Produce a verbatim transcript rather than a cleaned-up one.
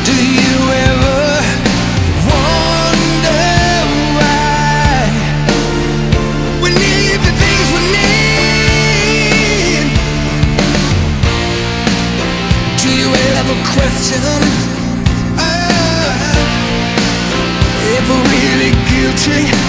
Do you ever wonder why we need the things we need? Do you ever question uh, if we're really guilty?